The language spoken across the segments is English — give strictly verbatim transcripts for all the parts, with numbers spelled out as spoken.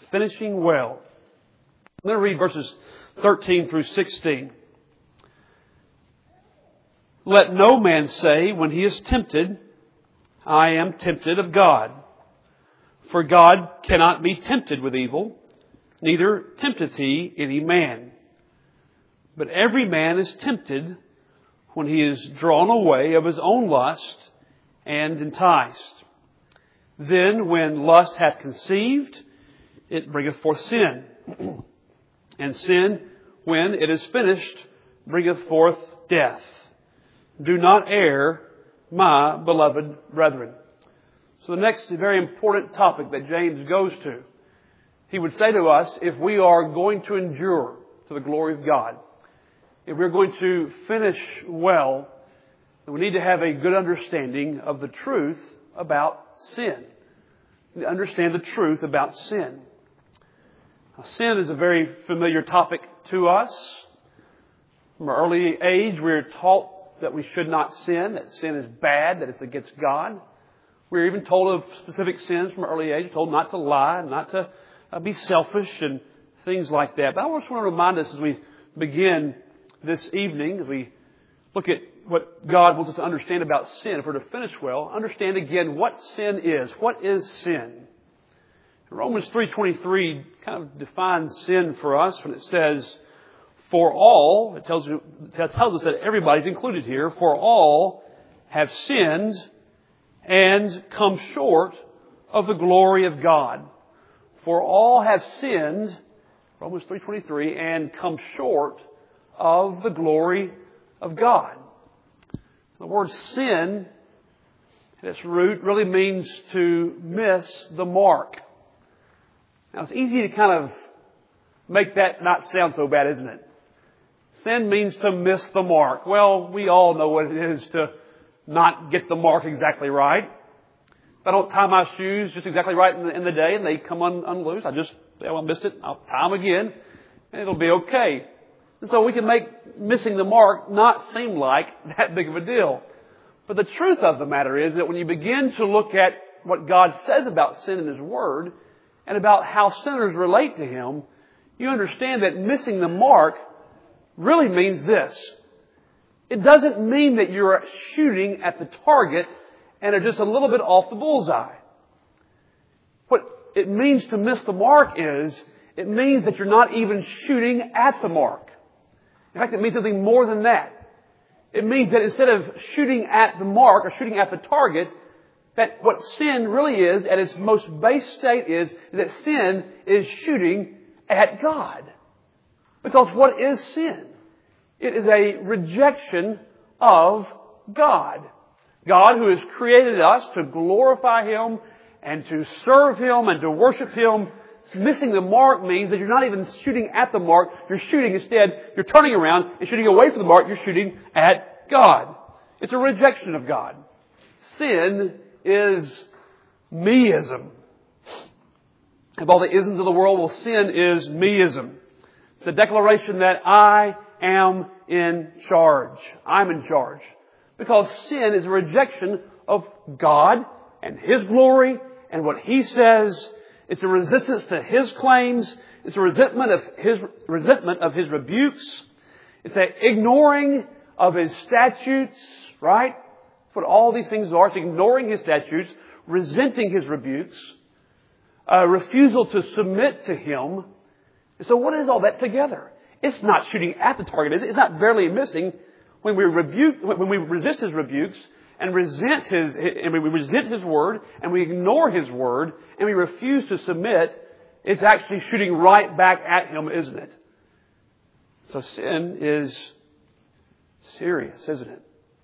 finishing well. I'm going to read verses thirteen through sixteen. Let no man say when he is tempted, I am tempted of God. For God cannot be tempted with evil, neither tempteth he any man. But every man is tempted when he is drawn away of his own lust and enticed. Then when lust hath conceived, it bringeth forth sin. And sin, when it is finished, bringeth forth death. Do not err, my beloved brethren. So the next very important topic that James goes to, he would say to us, if we are going to endure to the glory of God, if we're going to finish well, then we need to have a good understanding of the truth about sin. We understand the truth about sin. Now, sin is a very familiar topic to us. From an early age, we're taught that we should not sin, that sin is bad, that it's against God. We're even told of specific sins from an early age. We're told not to lie, not to uh, be selfish and things like that. But I just want to remind us as we begin this evening, as we look at what God wants us to understand about sin, if we're to finish well, understand again what sin is. What is sin? Romans three twenty-three kind of defines sin for us when it says, for all, it tells, you, it tells us that everybody's included here, for all have sinned and come short of the glory of God. For all have sinned, Romans three twenty-three, and come short of the glory of God. The word sin, at its root, really means to miss the mark. Now, it's easy to kind of make that not sound so bad, isn't it? Sin means to miss the mark. Well, we all know what it is to not get the mark exactly right. If I don't tie my shoes just exactly right in the, in the day and they come un, unloose, I just, well, I missed it, I'll tie them again, and it'll be okay. And so we can make missing the mark not seem like that big of a deal. But the truth of the matter is that when you begin to look at what God says about sin in His Word and about how sinners relate to Him, you understand that missing the mark really means this. It doesn't mean that you're shooting at the target and are just a little bit off the bullseye. What it means to miss the mark is, it means that you're not even shooting at the mark. In fact, it means something more than that. It means that instead of shooting at the mark or shooting at the target, that what sin really is, at its most base state is, is that sin is shooting at God. Because what is sin? It is a rejection of God. God who has created us to glorify Him and to serve Him and to worship Him. Missing the mark means that you're not even shooting at the mark. You're shooting instead, you're turning around and shooting away from the mark. You're shooting at God. It's a rejection of God. Sin is meism. Of all the isms of the world, well, sin is meism. It's a declaration that I am in charge. I'm in charge. Because sin is a rejection of God and His glory and what He says. It's a resistance to His claims. It's a resentment of His resentment of His rebukes. It's an ignoring of His statutes, right? That's what all these things are. It's ignoring His statutes, resenting His rebukes, a refusal to submit to Him. And so what is all that together? It's not shooting at the target, is it? It's not barely missing. When we rebuke, when we resist His rebukes and resent His, and we resent His word and we ignore His word and we refuse to submit, it's actually shooting right back at Him, isn't it? So sin is serious, isn't it?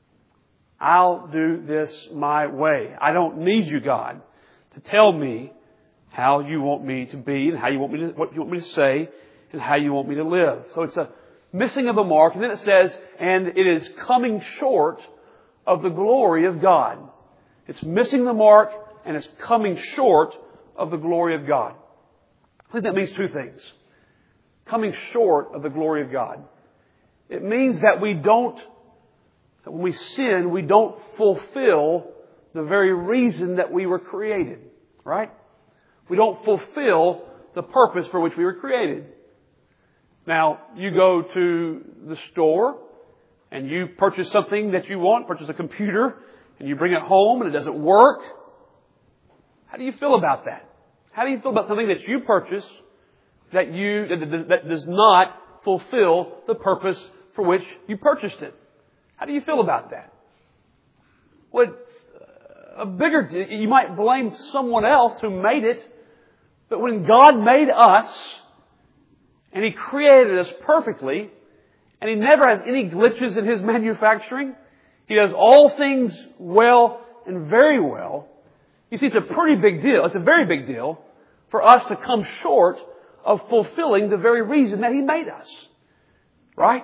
I'll do this my way. I don't need you, God, to tell me how you want me to be and how you want me to, what you want me to say and how you want me to live. So it's a missing of the mark. And then it says, and it is coming short of the glory of God. It's missing the mark and it's coming short of the glory of God. I think that means two things. Coming short of the glory of God. It means that we don't, that when we sin, we don't fulfill the very reason that we were created. Right? We don't fulfill the purpose for which we were created. Now, you go to the store and you purchase something that you want, purchase a computer, and you bring it home and it doesn't work. How do you feel about that? How do you feel about something that you purchase that you that, that does not fulfill the purpose for which you purchased it? How do you feel about that? Well, a bigger, you might blame someone else who made it, but when God made us, and He created us perfectly, and He never has any glitches in His manufacturing, He does all things well and very well. You see, it's a pretty big deal. It's a very big deal for us to come short of fulfilling the very reason that He made us. Right?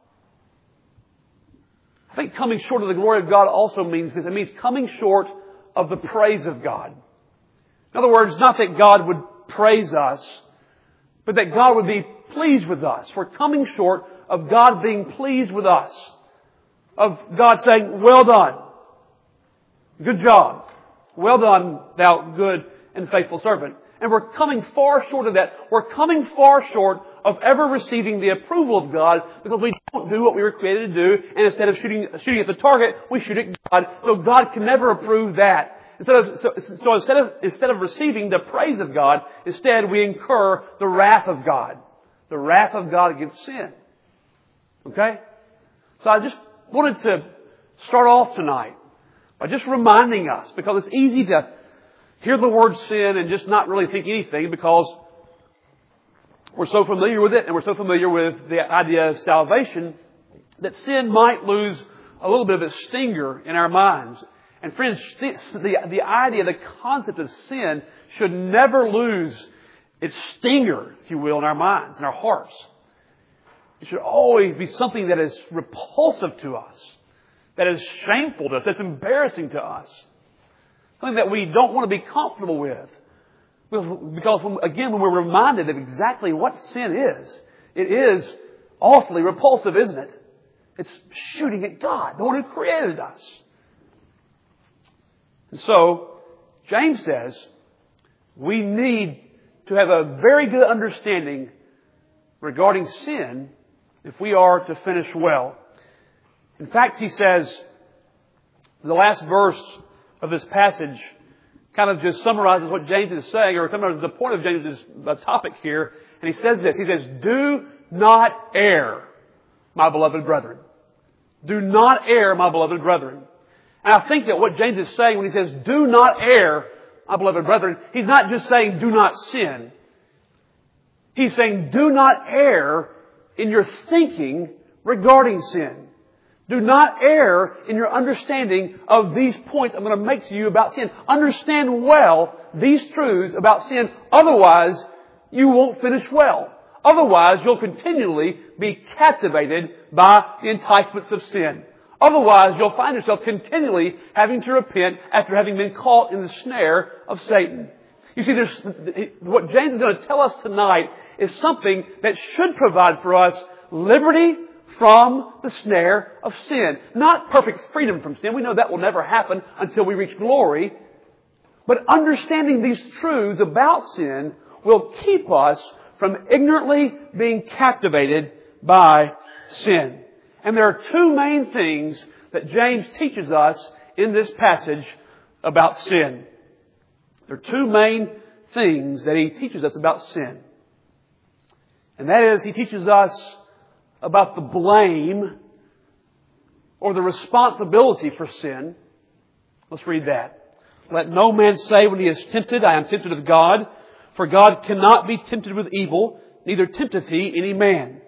I think coming short of the glory of God also means this. It means coming short of the praise of God. In other words, not that God would praise us, but that God would be pleased with us. We're coming short of God being pleased with us. Of God saying, well done. Good job. Well done, thou good and faithful servant. And we're coming far short of that. We're coming far short of ever receiving the approval of God because we don't do what we were created to do. And instead of shooting, shooting at the target, we shoot at God. So God can never approve that. Instead of, so, so instead of, instead of receiving the praise of God, instead we incur the wrath of God. The wrath of God against sin. Okay? So I just wanted to start off tonight by just reminding us, because it's easy to hear the word sin and just not really think anything because we're so familiar with it and we're so familiar with the idea of salvation that sin might lose a little bit of its stinger in our minds. And friends, the, the idea, the concept of sin should never lose its stinger, if you will, in our minds, in our hearts. It should always be something that is repulsive to us, that is shameful to us, that's embarrassing to us. Something that we don't want to be comfortable with. Because, when, again, when we're reminded of exactly what sin is, it is awfully repulsive, isn't it? It's shooting at God, the one who created us. And so, James says, we need to have a very good understanding regarding sin if we are to finish well. In fact, he says, the last verse of this passage kind of just summarizes what James is saying, or summarizes the point of James' topic here. And he says this, he says, do not err, my beloved brethren. Do not err, my beloved brethren. And I think that what James is saying when he says, do not err, my beloved brethren, he's not just saying do not sin. He's saying do not err in your thinking regarding sin. Do not err in your understanding of these points I'm going to make to you about sin. Understand well these truths about sin. Otherwise, you won't finish well. Otherwise, you'll continually be captivated by the enticements of sin. Otherwise, you'll find yourself continually having to repent after having been caught in the snare of Satan. You see, there's, what James is going to tell us tonight is something that should provide for us liberty from the snare of sin. Not perfect freedom from sin. We know that will never happen until we reach glory. But understanding these truths about sin will keep us from ignorantly being captivated by sin. And there are two main things that James teaches us in this passage about sin. There are two main things that he teaches us about sin. And that is, he teaches us about the blame or the responsibility for sin. Let's read that. Let no man say when he is tempted, I am tempted of God. For God cannot be tempted with evil, neither tempteth he any man.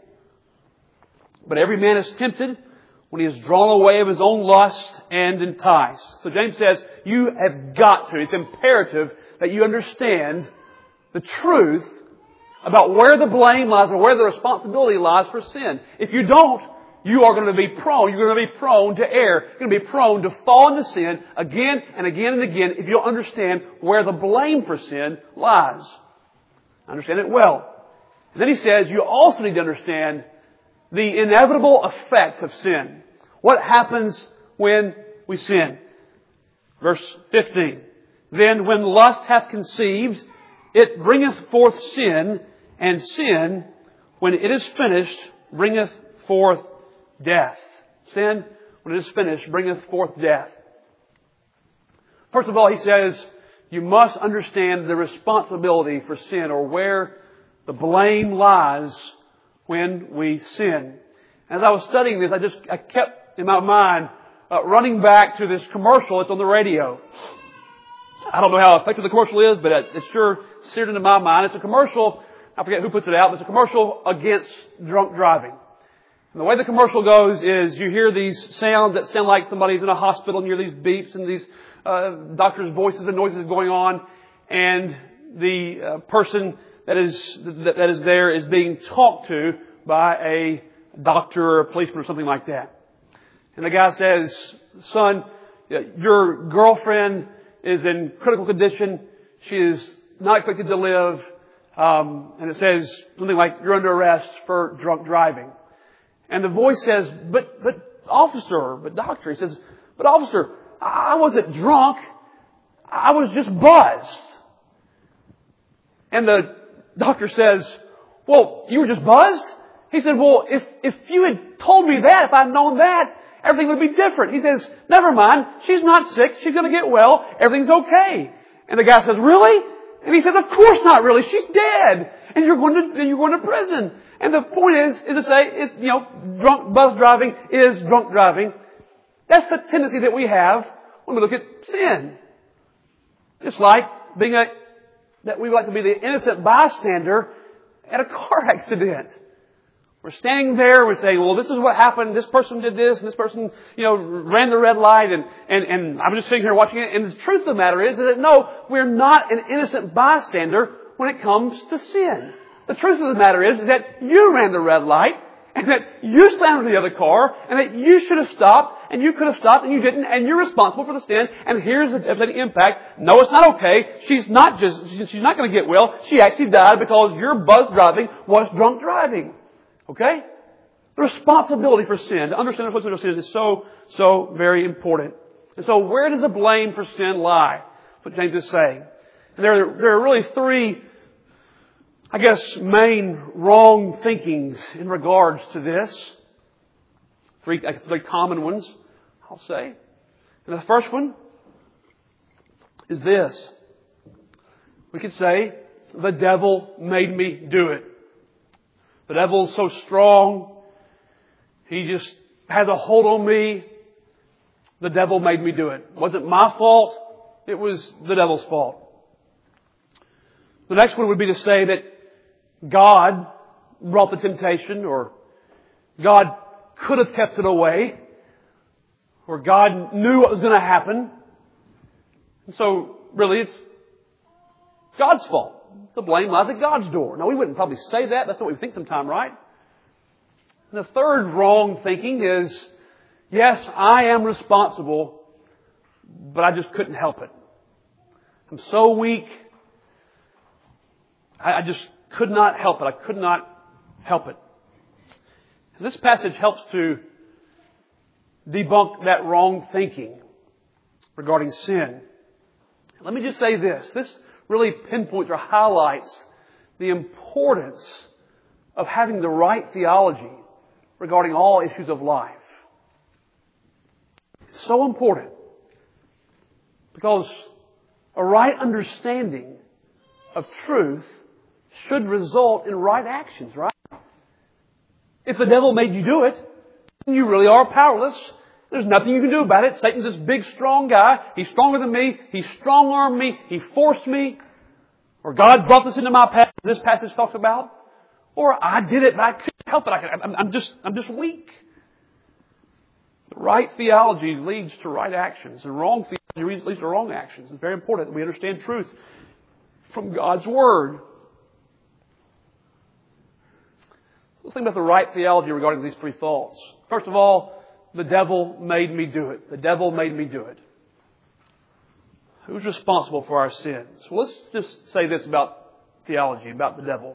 But every man is tempted when he is drawn away of his own lust and enticed. So James says, you have got to, it's imperative that you understand the truth about where the blame lies or where the responsibility lies for sin. If you don't, you are going to be prone, you're going to be prone to err. You're going to be prone to fall into sin again and again and again if you don't understand where the blame for sin lies. Understand it well. And then he says, you also need to understand the inevitable effects of sin. What happens when we sin? Verse fifteen. Then when lust hath conceived, it bringeth forth sin, and sin, when it is finished, bringeth forth death. Sin, when it is finished, bringeth forth death. First of all, he says, you must understand the responsibility for sin, or where the blame lies when we sin. As I was studying this, I just I kept in my mind uh, running back to this commercial that's on the radio. I don't know how effective the commercial is, but it, it sure seared into my mind. It's a commercial, I forget who puts it out, but it's a commercial against drunk driving. And the way the commercial goes is you hear these sounds that sound like somebody's in a hospital, and you hear these beeps and these uh, doctors' voices and noises going on, and the uh, person that is that, that is there is being talked to by a doctor or a policeman or something like that. And the guy says, son, your girlfriend is in critical condition. She is not expected to live. Um, and it says something like, you're under arrest for drunk driving. And the voice says, but, but officer, but doctor, he says, but officer, I wasn't drunk. I was just buzzed. And the doctor says, well, you were just buzzed? He said, well, if, if you had told me that, if I'd known that, everything would be different. He says, never mind. She's not sick. She's going to get well. Everything's okay. And the guy says, really? And he says, of course not really. She's dead. And you're going to, you're going to prison. And the point is, is to say, is, you know, drunk, buzz driving is drunk driving. That's the tendency that we have when we look at sin. It's like being a, that we like to be the innocent bystander at a car accident. We're standing there, we're saying, well, this is what happened, this person did this, and this person, you know, ran the red light, and, and, and I'm just sitting here watching it. And the truth of the matter is, is that no, we're not an innocent bystander when it comes to sin. The truth of the matter is, is that you ran the red light, and that you slammed into the other car, and that you should have stopped, and you could have stopped, and you didn't, and you're responsible for the sin, and here's the devastating impact. No, it's not okay. She's not just, she's not going to get well. She actually died because your buzz driving was drunk driving. Okay? The responsibility for sin, to understand the responsibility for sin is so, so very important. And so where does the blame for sin lie? That's what James is saying. And there are, there are really three, I guess, main wrong thinkings in regards to this. Three, three common ones, I'll say. And the first one is this. We could say, the devil made me do it. The devil's so strong. He just has a hold on me. The devil made me do it. It wasn't my fault. It was the devil's fault. The next one would be to say that God brought the temptation, or God could have kept it away, or God knew what was going to happen. And so, really, it's God's fault. The blame lies at God's door. Now, we wouldn't probably say that. That's not what we think sometimes, right? And the third wrong thinking is, yes, I am responsible, but I just couldn't help it. I'm so weak. I, I just could not help it. I could not help it. And this passage helps to debunk that wrong thinking regarding sin. Let me just say this. This really pinpoints or highlights the importance of having the right theology regarding all issues of life. It's so important because a right understanding of truth should result in right actions, right? If the devil made you do it, then you really are powerless. There's nothing you can do about it. Satan's this big, strong guy. He's stronger than me. He strong-armed me. He forced me. Or God brought this into my path, this passage talks about. Or I did it, but I couldn't help it. I, I'm, I'm just, I'm just weak. The right theology leads to right actions. The wrong theology leads to wrong actions. It's very important that we understand truth from God's Word. Let's think about the right theology regarding these three thoughts. First of all, the devil made me do it. The devil made me do it. Who's responsible for our sins? Well, let's just say this about theology, about the devil.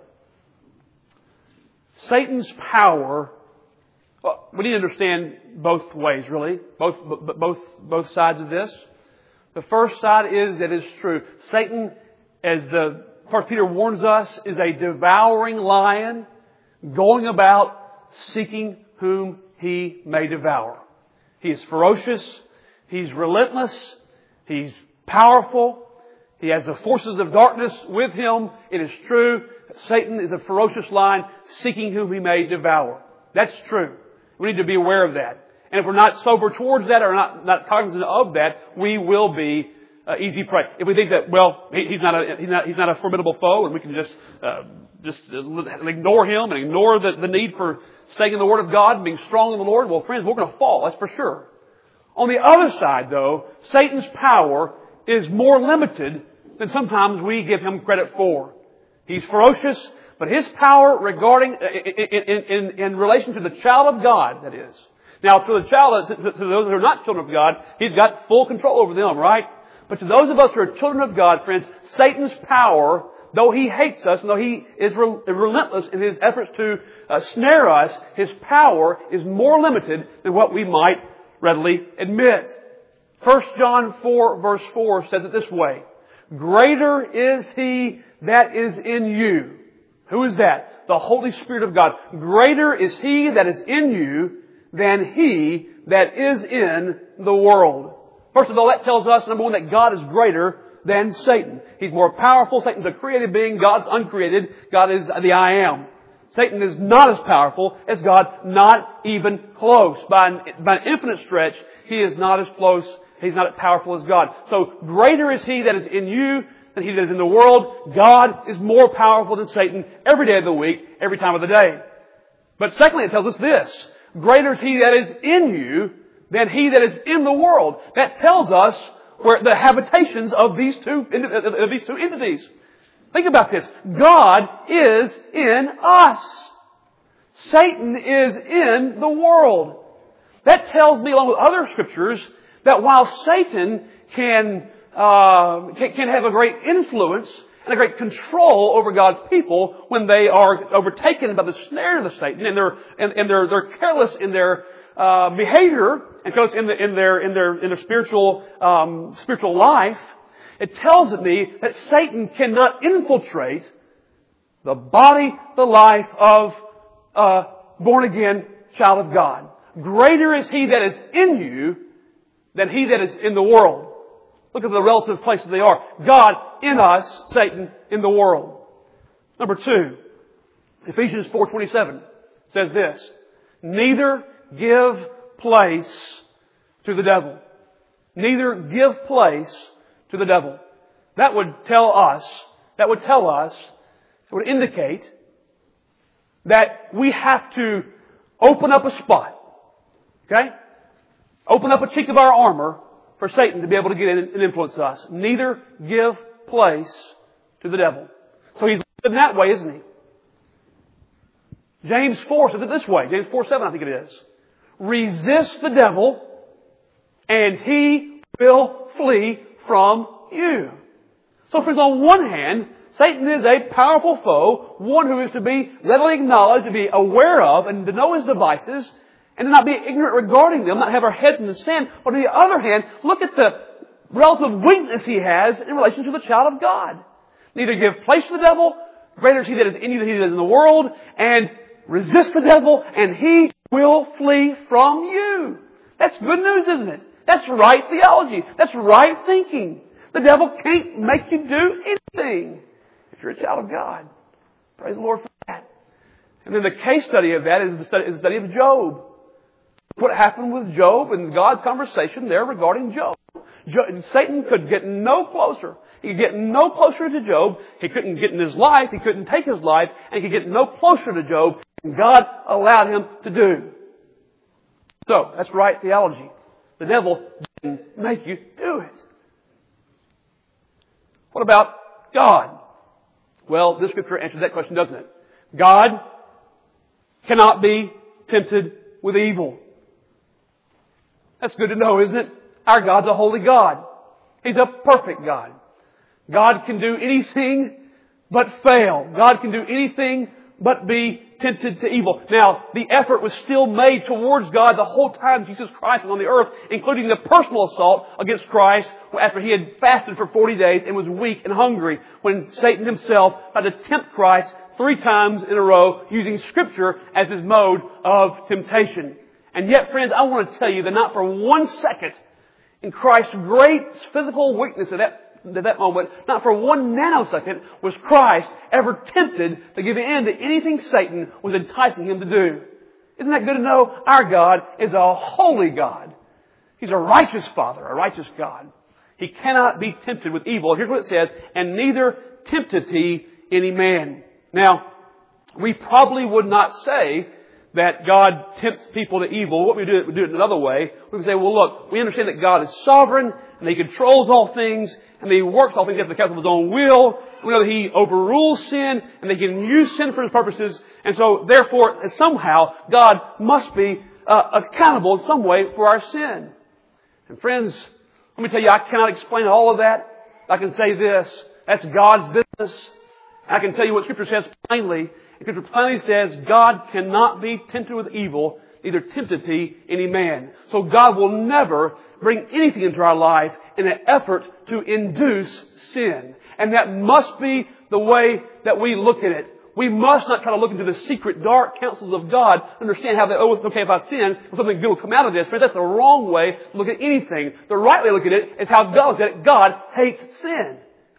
Satan's power, well, we need to understand both ways, really. Both, both, both sides of this. The first side is that it's true. Satan, as the First Peter warns us, is a devouring lion going about seeking whom he may devour. He is ferocious. He's relentless. He's powerful. He has the forces of darkness with him. It is true. Satan is a ferocious lion seeking whom he may devour. That's true. We need to be aware of that. And if we're not sober towards that or not, not cognizant of that, we will be uh, easy prey. If we think that, well, he, he's not a, he's not, he's not a formidable foe and we can just, uh, just ignore him and ignore the, the need for staying in the Word of God and being strong in the Lord, well, friends, we're going to fall. That's for sure. On the other side, though, Satan's power is more limited than sometimes we give him credit for. He's ferocious, but his power regarding, in, in, in, in relation to the child of God, that is. Now, to the child, to those who are not children of God, he's got full control over them, right? But to those of us who are children of God, friends, Satan's power, though he hates us and though he is relentless in his efforts to uh, snare us, his power is more limited than what we might readily admit. First John four verse four says it this way. Greater is He that is in you. Who is that? The Holy Spirit of God. Greater is He that is in you than he that is in the world. First of all, that tells us, number one, that God is greater than Satan. He's more powerful. Satan's a created being. God's uncreated. God is the I am. Satan is not as powerful as God, not even close. By an, by an infinite stretch, he is not as close. He's not as powerful as God. So greater is He that is in you than he that is in the world. God is more powerful than Satan every day of the week, every time of the day. But secondly, it tells us this. Greater is He that is in you than he that is in the world. That tells us where the habitations of these two, of these two entities. Think about this. God is in us. Satan is in the world. That tells me, along with other scriptures, that while Satan can, uh, can, can have a great influence and a great control over God's people when they are overtaken by the snare of the Satan and they're, and, and they're, they're careless in their, uh, behavior and goes in, the, in their, in their, in their spiritual, um, spiritual life, it tells me that Satan cannot infiltrate the body, the life of a born-again child of God. Greater is He that is in you than he that is in the world. Look at the relative places they are. God in us, Satan in the world. Number two, Ephesians four twenty-seven says this, neither give place to the devil. Neither give place to the devil. That would tell us, that would tell us, it would indicate that we have to open up a spot. Okay? Open up a cheek of our armor for Satan to be able to get in and influence us. Neither give place to the devil. So he's living that way, isn't he? James four says it this way. James four seven, I think it is. Resist the devil, and he will flee from you. So friends, on one hand, Satan is a powerful foe, one who is to be readily acknowledged, to be aware of, and to know his devices, and to not be ignorant regarding them, not have our heads in the sand. But on the other hand, look at the relative weakness he has in relation to the child of God. Neither give place to the devil, greater is he that is in you than he that is in the world, and resist the devil, and he will flee from you. That's good news, isn't it? That's right theology. That's right thinking. The devil can't make you do anything if you're a child of God. Praise the Lord for that. And then the case study of that is the study, is the study of Job. What happened with Job and God's conversation there regarding Job. Job. Satan could get no closer. He could get no closer to Job. He couldn't get in his life. He couldn't take his life. And he could get no closer to Job. And God allowed him to do. So, that's right theology. The devil didn't make you do it. What about God? Well, this scripture answers that question, doesn't it? God cannot be tempted with evil. That's good to know, isn't it? Our God's a holy God. He's a perfect God. God can do anything but fail. God can do anything but be tempted to evil. Now, the effort was still made towards God the whole time Jesus Christ was on the earth, including the personal assault against Christ after He had fasted for forty days and was weak and hungry, when Satan himself tried to tempt Christ three times in a row using Scripture as his mode of temptation. And yet, friends, I want to tell you that not for one second in Christ's great physical weakness at that At that moment, not for one nanosecond was Christ ever tempted to give in to anything Satan was enticing Him to do. Isn't that good to know? Our God is a holy God. He's a righteous Father, a righteous God. He cannot be tempted with evil. Here's what it says, and neither tempteth He any man. Now, we probably would not say that God tempts people to evil. What we do, we do it another way. We would say, well, look, we understand that God is sovereign and He controls all things and He works all things after the counsel of His own will. We know that He overrules sin and that He can use sin for His purposes. And so, therefore, somehow, God must be uh, accountable in some way for our sin. And friends, let me tell you, I cannot explain all of that. I can say this. That's God's business. I can tell you what Scripture says plainly. Scripture plainly says God cannot be tempted with evil, neither tempteth He any man. So God will never bring anything into our life in an effort to induce sin. And that must be the way that we look at it. We must not try to look into the secret, dark counsels of God, understand how that, oh, it's okay if I sin, something good will come out of this. Friends, that's the wrong way to look at anything. The right way to look at it is how God looks at it. God hates sin.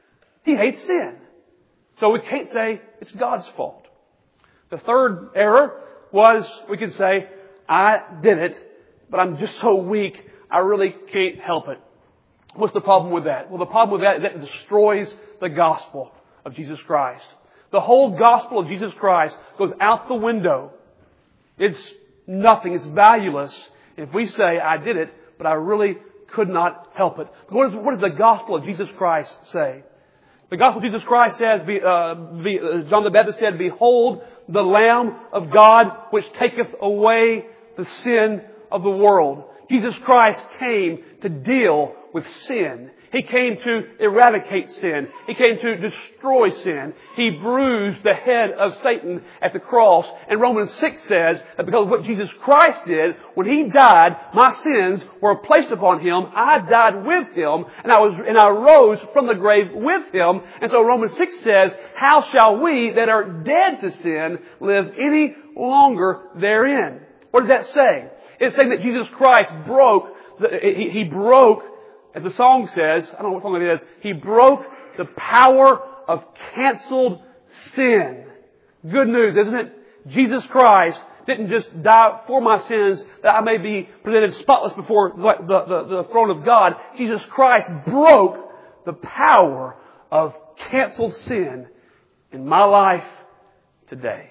He hates sin. So we can't say it's God's fault. The third error was, we could say, I did it, but I'm just so weak, I really can't help it. What's the problem with that? Well, the problem with that is that it destroys the gospel of Jesus Christ. The whole gospel of Jesus Christ goes out the window. It's nothing. It's valueless if we say, I did it, but I really could not help it. What does, what does the gospel of Jesus Christ say? The gospel of Jesus Christ says, be, uh, be, uh, John the Baptist said, behold, the Lamb of God which taketh away the sin of the world. Jesus Christ came to deal with sin. He came to eradicate sin. He came to destroy sin. He bruised the head of Satan at the cross. And Romans six says that because of what Jesus Christ did, when He died, my sins were placed upon Him. I died with Him, and I was and I rose from the grave with Him. And so Romans six says, how shall we that are dead to sin live any longer therein? What does that say? It's saying that Jesus Christ broke, the, he, he broke, as the song says, I don't know what song it is, He broke the power of canceled sin. Good news, isn't it? Jesus Christ didn't just die for my sins that I may be presented spotless before the, the, the throne of God. Jesus Christ broke the power of canceled sin in my life today.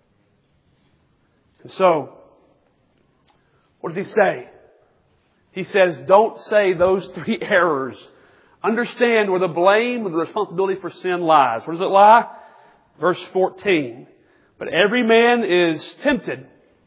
And so, what does He say? He says, don't say those three errors. Understand where the blame and the responsibility for sin lies. Where does it lie? Verse fourteen. But every man is tempted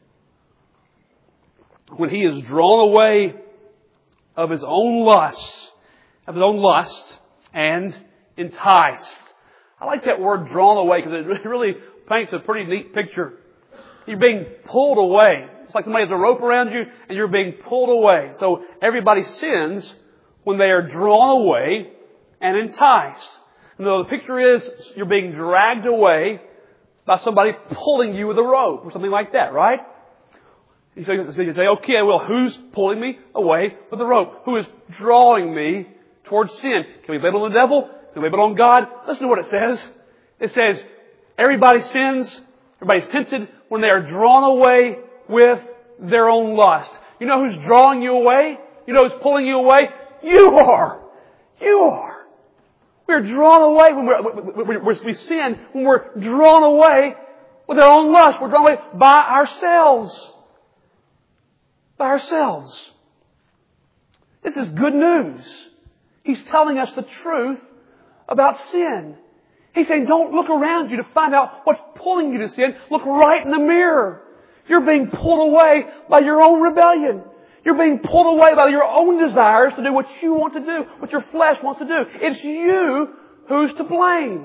when he is drawn away of his own lust, of his own lust, and enticed. I like that word drawn away because it really paints a pretty neat picture. You're being pulled away. It's like somebody has a rope around you and you're being pulled away. So everybody sins when they are drawn away and enticed. And the picture is you're being dragged away by somebody pulling you with a rope or something like that, right? So you say, okay, well, who's pulling me away with the rope? Who is drawing me towards sin? Can we blame it on the devil? Can we blame it on God? Listen to what it says. It says, everybody sins, everybody's tempted when they are drawn away with their own lust. You know who's drawing you away? You know who's pulling you away? You are. You are. We're drawn away when we're, we, we, we sin, when we're drawn away with our own lust. We're drawn away by ourselves. By ourselves. This is good news. He's telling us the truth about sin. He's saying, don't look around you to find out what's pulling you to sin. Look right in the mirror. You're being pulled away by your own rebellion. You're being pulled away by your own desires to do what you want to do, what your flesh wants to do. It's you who's to blame.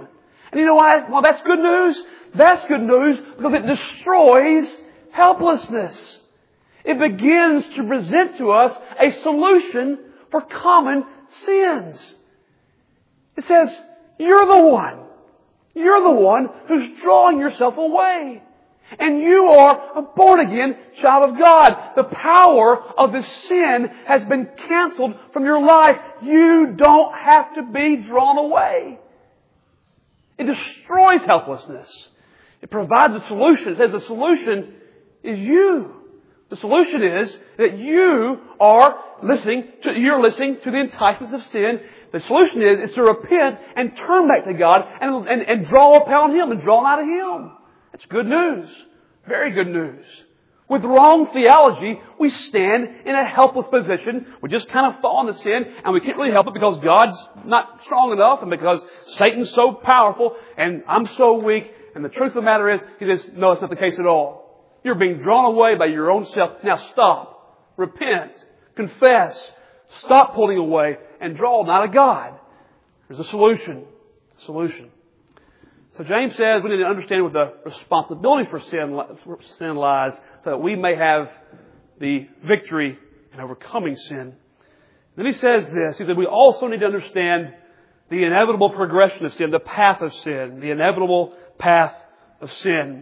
And you know why? Well, that's good news. That's good news because it destroys helplessness. It begins to present to us a solution for common sins. It says, you're the one. You're the one who's drawing yourself away. And you are a born-again child of God. The power of the sin has been canceled from your life. You don't have to be drawn away. It destroys helplessness. It provides a solution. It says the solution is you. The solution is that you are listening to, you're listening to the enticements of sin. The solution is, is to repent and turn back to God and, and, and draw upon Him and draw out of Him. That's good news. Very good news. With wrong theology, we stand in a helpless position. We just kind of fall into sin and we can't really help it because God's not strong enough and because Satan's so powerful and I'm so weak. And the truth of the matter is, He says, no, that's not the case at all. You're being drawn away by your own self. Now stop. Repent. Confess. Stop pulling away and draw not of God. There's a solution. Solution. So James says we need to understand what the responsibility for sin, for sin lies so that we may have the victory in overcoming sin. Then he says this. He said we also need to understand the inevitable progression of sin, the path of sin, the inevitable path of sin.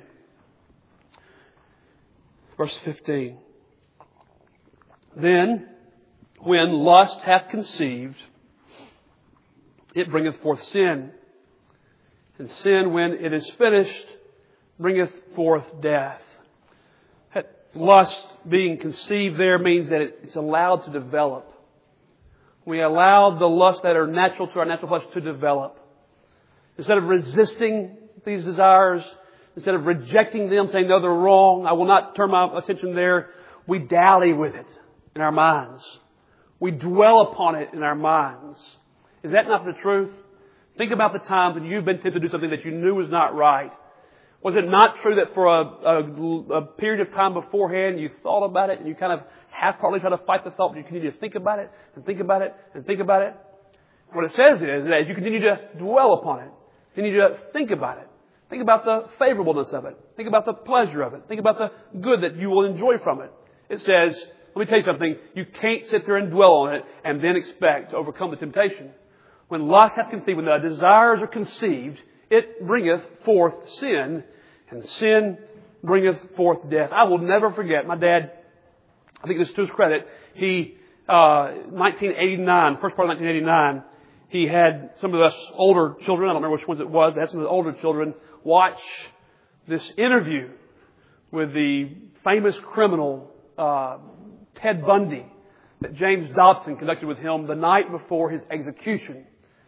Verse fifteen. Then, when lust hath conceived, it bringeth forth sin. And sin, when it is finished, bringeth forth death. That lust being conceived there means that it's allowed to develop. We allow the lusts that are natural to our natural flesh to develop. Instead of resisting these desires, instead of rejecting them, saying, no, they're wrong, I will not turn my attention there, we dally with it in our minds. We dwell upon it in our minds. Is that not the truth? Think about the times when you've been tempted to do something that you knew was not right. Was it not true that for a, a, a period of time beforehand you thought about it and you kind of half-heartedly try to fight the thought, but you continue to think about it and think about it and think about it? What it says is that as you continue to dwell upon it, continue to think about it, think about the favorableness of it, think about the pleasure of it, think about the good that you will enjoy from it. It says, let me tell you something, you can't sit there and dwell on it and then expect to overcome the temptation. When lust hath conceived, when the desires are conceived, it bringeth forth sin, and sin bringeth forth death. I will never forget, my dad, I think this is to his credit, he, uh, nineteen eighty-nine, first part of nineteen eighty-nine, he had some of us older children, I don't remember which ones it was, but had some of the older children watch this interview with the famous criminal, uh, Ted Bundy, that James Dobson conducted with him the night before his execution.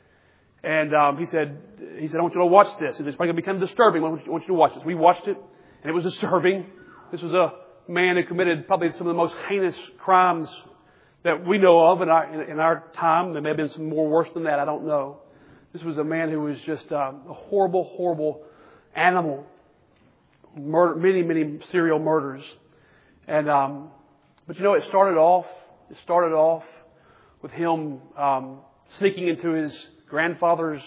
And um, he said, he said, I want you to watch this. He said, it's probably going to become disturbing. I want you, I want you to watch this. We watched it, and it was disturbing. This was a man who committed probably some of the most heinous crimes that we know of in our, in, in our time. There may have been some more worse than that. I don't know. This was a man who was just um, a horrible, horrible animal. Murder, many, many serial murders. And, um, but you know, it started off, it started off with him um, sneaking into his grandfather's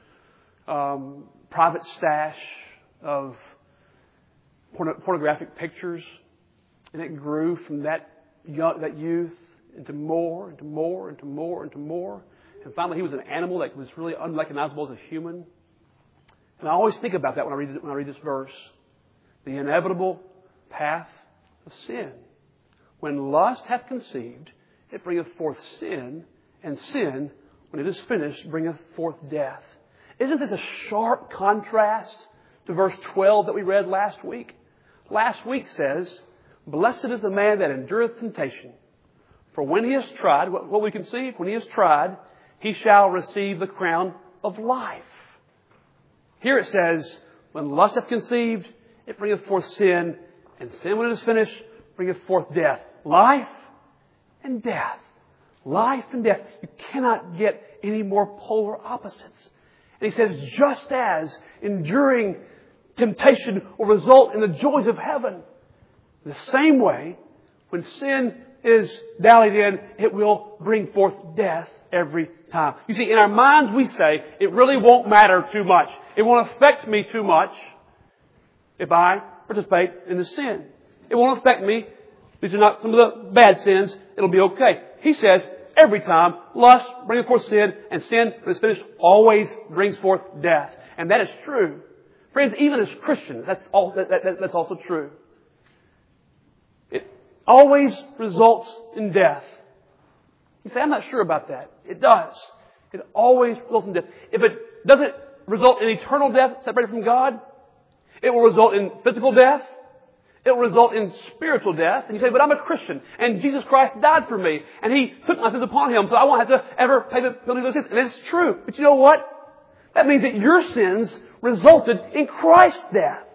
um, private stash of porn- pornographic pictures, and it grew from that young, that youth into more, into more, into more, into more, and finally he was an animal that was really unrecognizable as a human. And I always think about that when I read when I read this verse, the inevitable path of sin. When lust hath conceived, it bringeth forth sin, and sin, when it is finished, bringeth forth death. Isn't this a sharp contrast to verse twelve that we read last week? Last week says, blessed is the man that endureth temptation. For when he is tried, what we can see, when he is tried, he shall receive the crown of life. Here it says, when lust hath conceived, it bringeth forth sin, and sin, when it is finished, bringeth forth death. Life and death. Life and death. You cannot get any more polar opposites. And he says, just as enduring temptation will result in the joys of heaven, the same way, when sin is dallied in, it will bring forth death every time. You see, in our minds we say, it really won't matter too much. It won't affect me too much if I participate in the sin. It won't affect me. These are not some of the bad sins. It'll be okay. He says, every time, lust brings forth sin, and sin, when it's finished, always brings forth death. And that is true. Friends, even as Christians, that's, all, that, that, that's also true. It always results in death. You say, I'm not sure about that. It does. It always results in death. If it doesn't result in eternal death, separated from God, it will result in physical death. It will result in spiritual death. And you say, but I'm a Christian, and Jesus Christ died for me, and He took my sins upon Him, so I won't have to ever pay the penalty of those sins. And it's true. But you know what? That means that your sins resulted in Christ's death.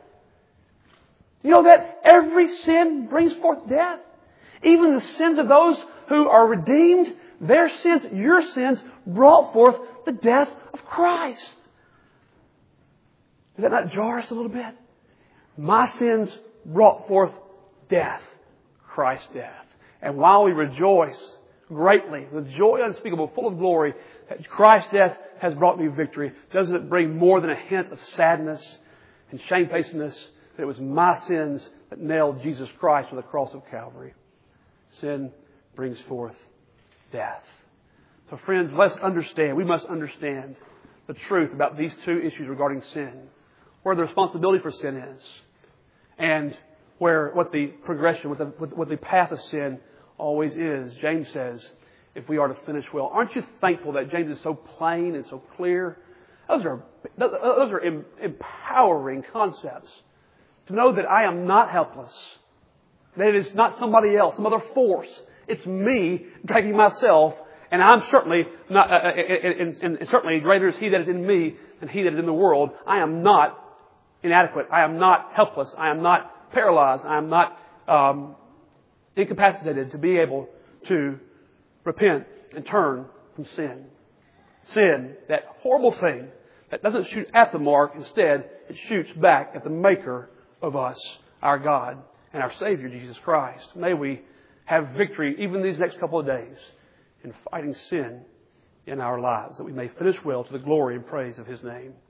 You know that every sin brings forth death? Even the sins of those who are redeemed, their sins, your sins, brought forth the death of Christ. Does that not jar us a little bit? My sins brought forth death, Christ's death. And while we rejoice greatly, with joy unspeakable, full of glory, that Christ's death has brought me victory, doesn't it bring more than a hint of sadness and shamefacedness that it was my sins that nailed Jesus Christ to the cross of Calvary? Sin brings forth death. So friends, let's understand, we must understand the truth about these two issues regarding sin. Where the responsibility for sin is. And where, what the progression, what the, what the path of sin always is. James says, if we are to finish well. Aren't you thankful that James is so plain and so clear? Those are, those are empowering concepts. To know that I am not helpless. That it is not somebody else, some other force. It's me dragging myself, and I'm certainly not, uh, and, and, and certainly greater is He that is in me than he that is in the world. I am not inadequate. I am not helpless. I am not paralyzed. I am not um, incapacitated to be able to repent and turn from sin. Sin, that horrible thing that doesn't shoot at the mark. Instead, it shoots back at the Maker of us, our God and our Savior, Jesus Christ. May we have victory even these next couple of days in fighting sin in our lives, that we may finish well to the glory and praise of His name.